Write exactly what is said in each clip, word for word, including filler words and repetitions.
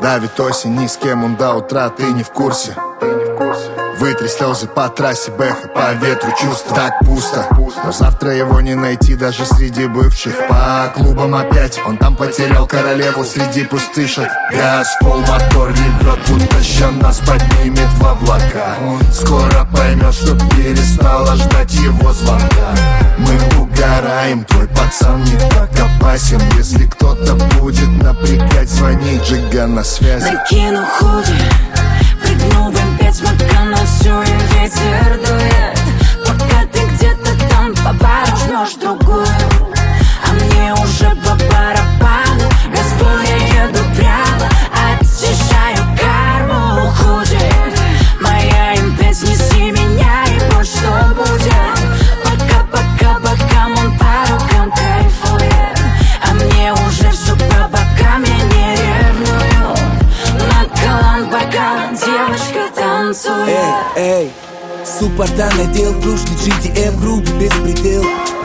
Давит осень, ни с кем он до утра, ты не в курсе. Вытри слезы по трассе, бэха, по ветру чувства. Так пусто, но завтра его не найти даже среди бывших. По клубам опять, он там потерял королеву среди пустышек. Газ, пол, мотор ревет, будто ща нас поднимет в облака. Он скоро поймет, что перестала ждать его звонка. Мы угораем, твой пацан не так опасен. Если кто-то будет напрягать, звонить, Джига на связи. Накину худи, прыгну в эм пять, мака на всю и ветер дует. Пока ты где-то там по бару жмешь другую, а мне уже по барабану. Газпол, я еду прямо, очищаю карму. Худи, моя эм пять, неси меня, и вот что будет. Пока, пока, пока он по рукам кайфует, а мне уже все по бокам, я не ревную. Накалан бокал, девочка танцует. Эй, эй, суппорта надел, кружный джи ди эм, грубый беспредел.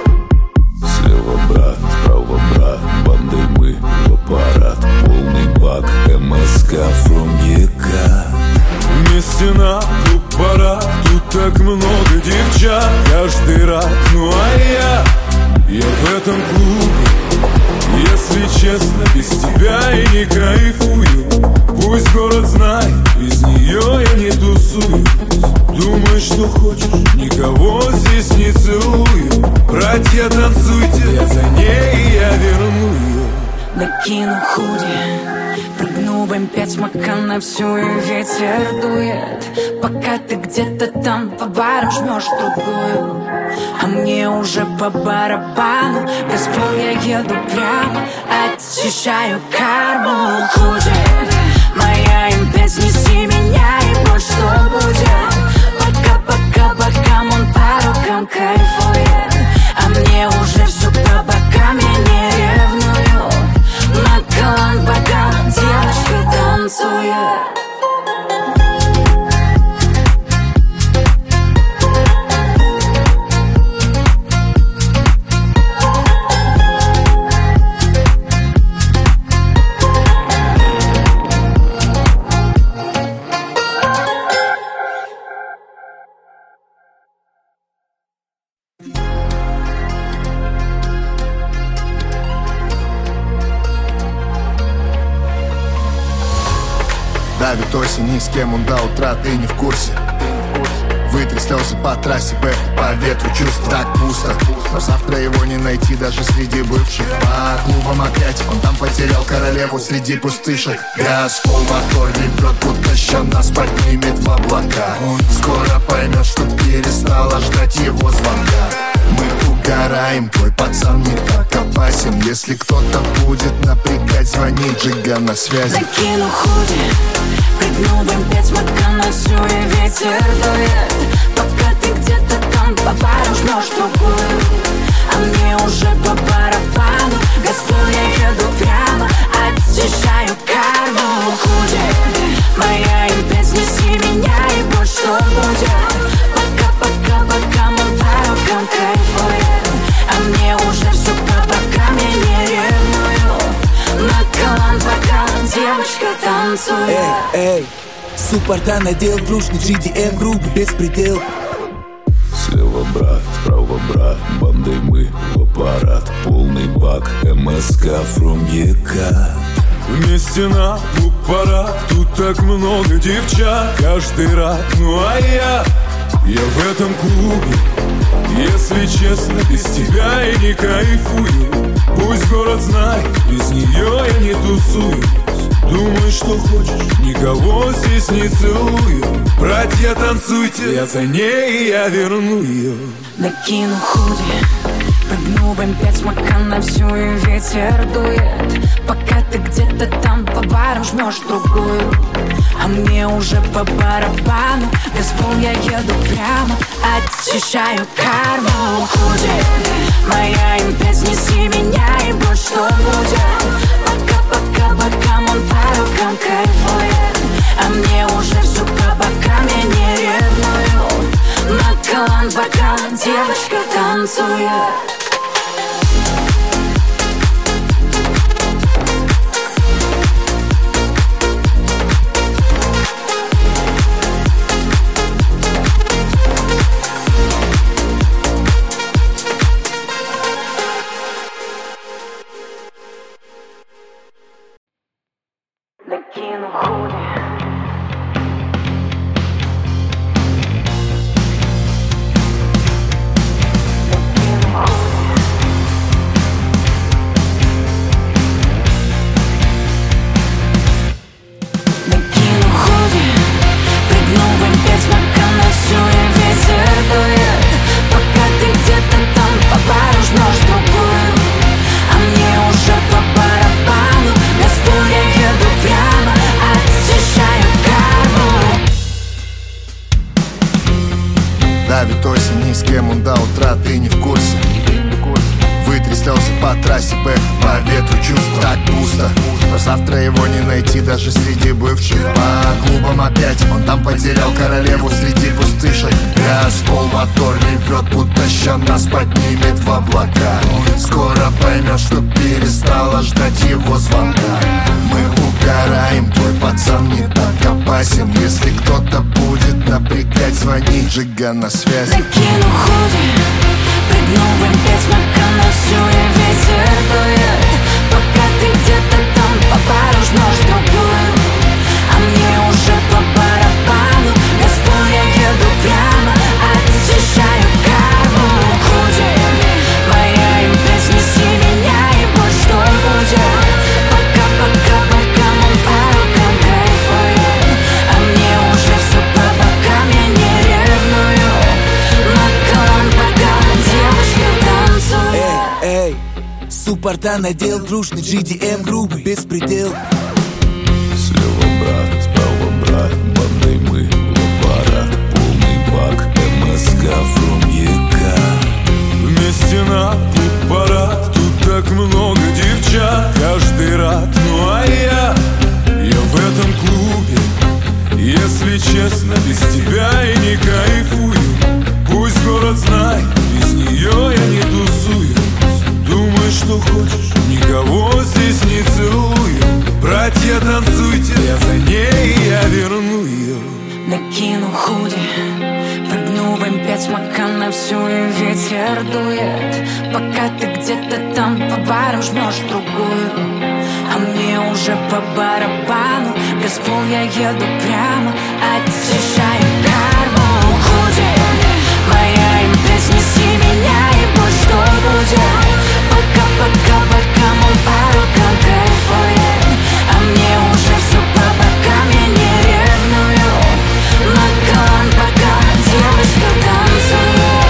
Слева брат, справа брат, бандой мы в аппарат. Полный бак, эм эс ка from е ка. Вместе на клуб пора, тут так много девчат. Каждый рад, ну а я, я в этом клубе. Если честно, без тебя я не кайфую. Пусть город знает, без нее я не тусуюсь. Думаешь, что хочешь, никого здесь не целую. Братья, танцуйте, я за ней, я верну ее. Накину худи, прыгну в эм пять, мака на всю и ветер дует. Пока ты где-то там по барам жмешь другую, а мне уже по барабану. Газпол, я еду прямо, очищаю карму. Худи, моя эм пять, неси меня, и вот что будет. Пока, пока, пока он по рукам кайфует, а мне уже все по бокам, я не ревную. Накалан бокал, девочка танцует. Давит осень, ни с кем он до утра, ты не в курсе. Вытри слезы по трассе, бэха, по ветру чувства. Так пусто, но завтра его не найти даже среди бывших. По клубам опять, он там потерял королеву среди пустышек. Газ, пол, мотор ревет, будто ща нас поднимет в облака. Он скоро поймет, что перестала ждать его звонка. Мы угораем, твой пацан не так опасен. Если кто-то будет напрягать, звонить, Джига на связи. Накину худи, прыгну в эм пять, мака на всю и ветер дует. Пока ты где-то там по барам жмешь другую, а мне уже по барабану. Газпол, я еду прямо, очищаю карму. Худи, моя эм пять, неси меня, и вот что будет. Пока, пока, пока он по рукам кайфует, а мне уже все по бокам, я не ревную. Накалан бокал, девочка танцует. Эй, эй, суппорта надел, кружный джи ди эм, грубый беспредел. Слева брат, справа брат, бандой мы в аппарат. Полный бак, эм эс ка from е ка. Вместе на клуб пора, тут так много девчат. Каждый рад, ну а я, я в этом клубе. Если честно, без тебя я не кайфую. Пусть город знает, без нее я не тусуюсь. Думаешь, что хочешь, никого здесь не целую. Братья, танцуйте, я за ней, я верну ее. Накину худи, прыгну в эм пять, мака на всю и ветер дует. Пока ты где-то там по барам жмешь другую, а мне уже по барабану. Газпол, я еду прямо, очищаю карму. Худи, моя эм пять, неси меня, и вот что будет. Пока, пока, пока он по рукам кайфует, а мне уже все по бокам, я не ревную. Накалан бокал, девочка танцует. Давит осень, ни с кем он до утра, ты не в курсе. Вытри слезы по трассе, бэх, по ветру чувства. Так пусто, но завтра его не найти даже среди бывших. По клубам опять, он там потерял королеву среди пустышек. Газ, пол, мотор ревет, будто ща нас поднимет в облака. Скоро поймешь, что перестала ждать его звонка. Мы угораем, твой пацан не так опасен. Если кто-то будет напрягать, звонить, Джига на связи. Накину худи, прыгну в эм пять макан на всю, и ветер дует. Пока ты где-то там по бару жмешь другую, а мне уже по барабану. Газпол, я еду прямо, очищаю карму. Худи, моя эм пять, неси меня, и будь что будет. Пока, пока, пока мы по рукам кайфуем, а мне уже все по бокам, я не ревную. Макалан, пока девушка танцует. Эй, эй, Суппорта надел трушный джи ди эм, грубый беспредел. Слева брат, справа брат, бандой мы в аппарат. Полный бак, эм эс ка from и ка. Вместе на тут парад, тут так много девчат. Каждый рад, ну а я, я в этом клубе. Если честно, без тебя я не кайфую. Пусть город знает, без нее я не тусую. Думай, что хочешь, никого здесь не целую. Братья, танцуйте, я за ней, я верну ее. Накину худи, прыгну в эм пять макан на всю, и ветер дует. Пока ты где-то там по барам жмешь другую, а мне уже по барабану. Газпол, я еду прямо, очищаю карму. Худи, моя эм пять, неси меня, и будь что будет. Пока, пока, пока мы по рукам кайфуем, а мне уже все по бокам, я не ревную. Макалан, пока девочка танцует.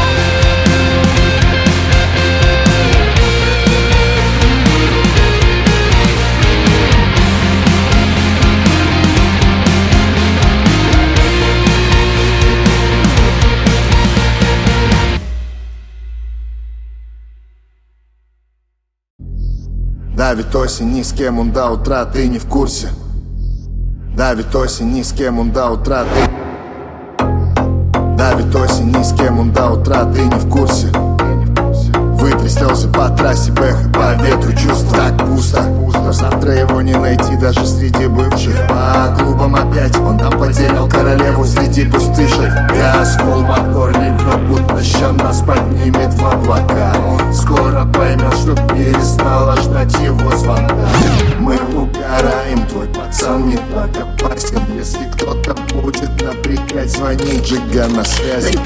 Давит осень, ни с кем он до утра, ты не в курсе. Давит осень, ни с кем он до утра, ты. Давит осень, ни с кем он до утра, ты не в курсе. Вытри слезы по трассе, бэха, по ветру чувства. Так пусто, но завтра его не найти даже среди бывших. По клубам опять, он там потерял королеву среди пустышек. Газ, пол, мотор ревет, будто ща нас поднимет в облака. Скоро поймешь, что перестала ждать его звонка. Мы угораем, твой пацан не так опасен. Если кто-то будет напрягать, звонить, Джига на связи.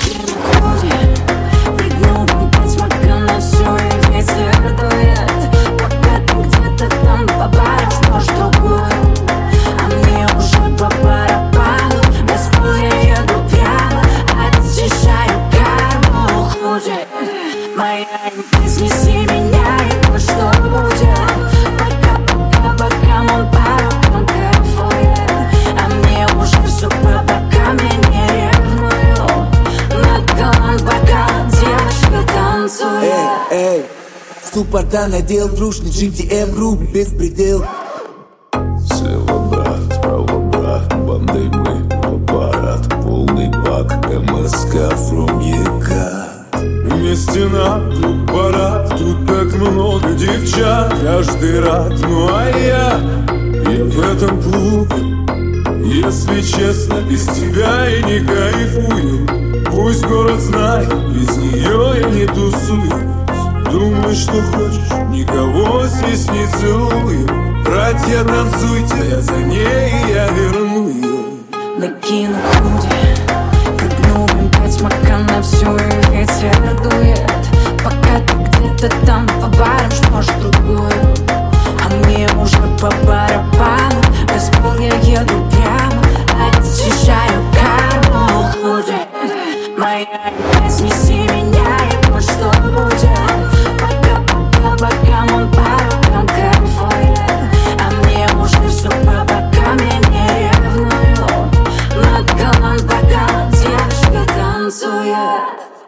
Прыгну в эм пять макан на всю, и ветер дует. Пока ты где-то там по барам жмешь другую, а мне уже по барабану. Газпол, я еду прямо, очищаю карму. Худи, моя эм пять, неси меня, и будь что будет. Пока, пока, пока мы по рукам кайфуем, а мне уже все по бокам, я не ревную. Макалан, пока девочка танцует. Эй, эй, Суппорта надел трушный джи ди эм, грубый беспредел. Слева брат, справа брат, бандой мы в аппарат. Полный бак, эм эс ка from и ка. Вместе на тут парад, тут так много девчат. Каждый рад, ну а я, я в этом клубе. Если честно, без тебя я не кайфую. Пусть город знает, без нее я не тусую. Думай, что хочешь, никого здесь не целую. Братья, танцуйте, я за ней, я верну ее. Накину худи, прыгну в эм пять макан на всю, и ветер дует. Пока ты где-то там по барам жмешь другую, а мне уже по барабану. Газпол, я еду прямо, очищаю карму. Худи, моя эм пять, неси меня, и будь что будет. Пока, пока, пока мы по рукам кайфуем, а мне уже все по бокам, я не ревную. Макалан, пока девочка танцует.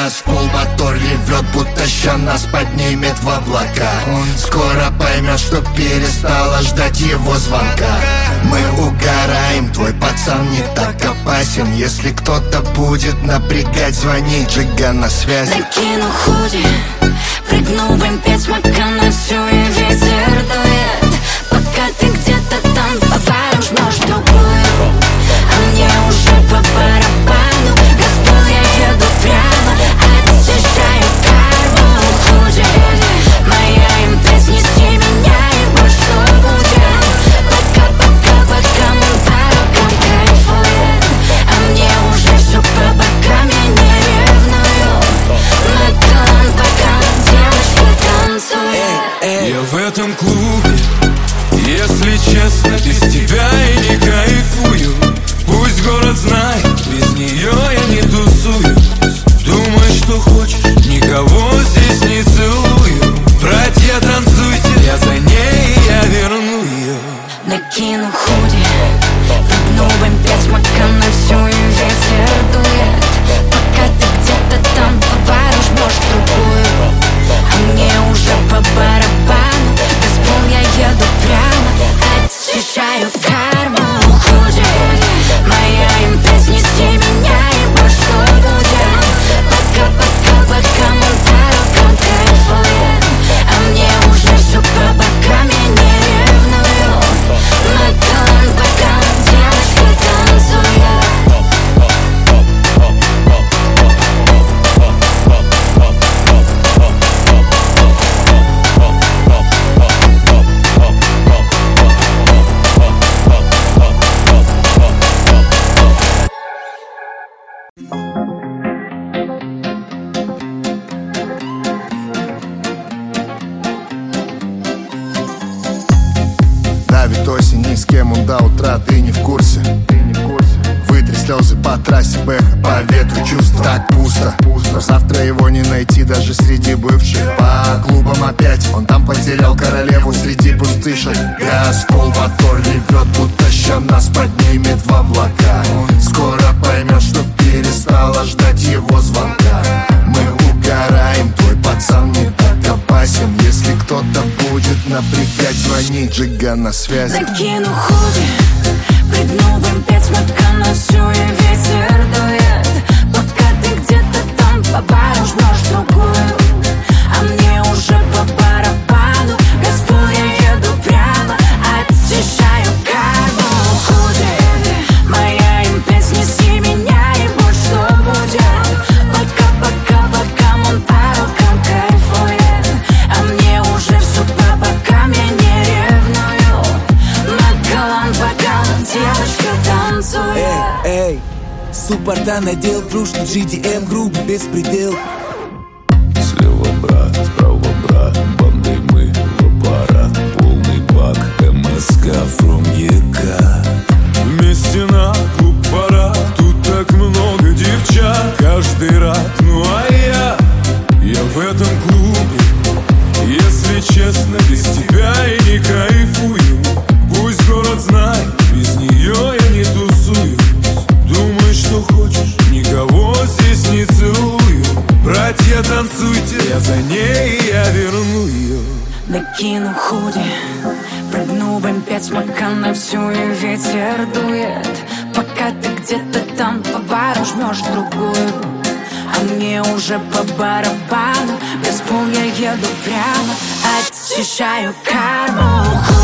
газ, пол мотор ревет, будто ща нас поднимет в облака. Он скоро поймет, что перестала ждать его звонка. Мы угораем, твой пацан не так опасен. Если кто-то будет напрягать, звони, Джига на связи. Накину худи, прыгну в эм пять, мака на всю и ветер дует. Пока ты где-то там по барам жмешь другую, а мне уже по барабану. Газпол, я еду прямо, очищаю карму. Худи, моя эм пять, неси меня и будь что будет. Пока, пока, пока Монтаро кайфует, а мне уже все по бокам, я не ревную. Макалан, пока девочка танцует. Я в этом клубе, если честно, без тебя я не кайфую. Пусть город знает, без нее я не тусуюсь. Думай, что хочешь, никого здесь не целую. Братья, танцуйте, я за ней, я верну ее. Накину худи, прыгну в эм пять, мака на всю и ветер дует. Пока ты где-то там по барам жмешь другую, а мне уже по барабану. Газпол, я еду прямо, очищаю карму. Худи, моя эм пять, неси меня и будь что будет. Пока, пока, пока Монтаро кайфует, а мне уже все по бокам, я не ревную. Макалан, пока девочка танцует. Давит осень, ни с кем он до утра, ты не в курсе. Вытри слезы по трассе, бэха, по ветру чувств. Так пусто, но завтра его не найти даже среди бывших. По клубам опять, он там потерял королеву среди пустышек. Газ, пол, мотор ревет, будто ща нас поднимет в облака. Он скоро поймет, что перестала ждать его звонка. Мы угораем, твой пацан не так опасен. Если кто-то будет напрягать, звони, Джига на связи. Накину худи, прыгну в эм пять, мака на всю и ветер дует. Пока ты где-то там по барам жмешь другую, а мне уже по барабану. Газпол, я еду прямо, очищаю карму. Худи, моя эм пять, неси меня и будь что будет. Пока, пока, пока Монтаро кайфует, а мне уже все по бокам, я не ревную. Макалан, пока девочка танцует. Эй, эй, суппорта надел, трушный джи ди эм, грубый беспредел. Слева брат, справа брат, бандой мы в аппарат. Полный бак, эм эс ка from ЕК. Вместе на клуб пора, тут так много девчат. Каждый рад, ну а я, я в этом клубе. Если честно, без тебя я не кайфую. Пусть город знает, без нее я не тусуюсь. Думай, что хочешь, никого здесь не целую. Братья, танцуйте, я за ней, я верну ее. Накину худи, прыгну в эм пять, мака на всю и ветер дует. Пока ты где-то там по барам жмешь другую, а мне уже по барабану. Газпол, я еду прямо, очищаю карму.